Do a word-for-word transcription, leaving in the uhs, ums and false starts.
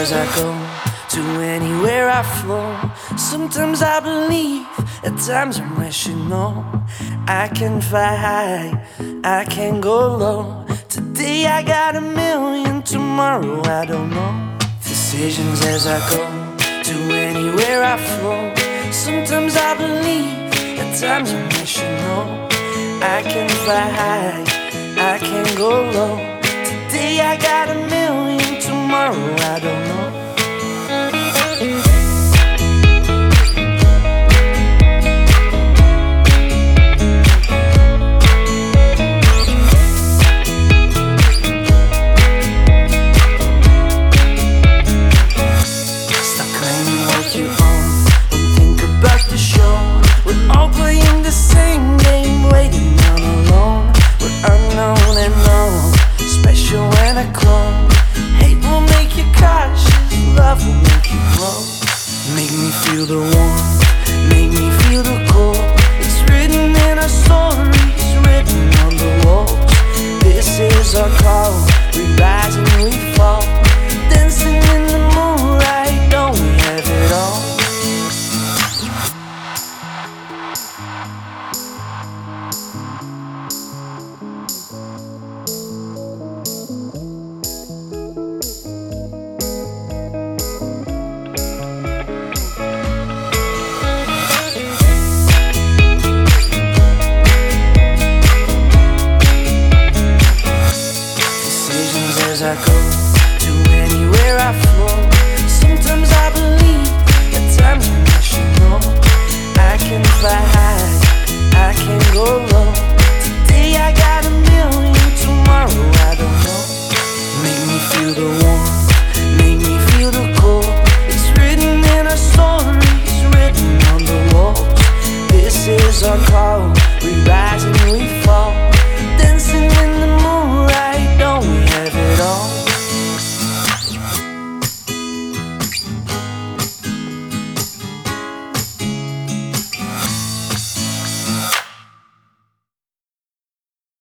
as I go, to anywhere I flow. Sometimes I believe, at times I'm rational. I can fly high, I can go low. Today I got a million, tomorrow I don't know. Decisions as I go, to anywhere I flow. Sometimes I believe, at times I'm rational. I can fly high, I can go low. Today I got a million, tomorrow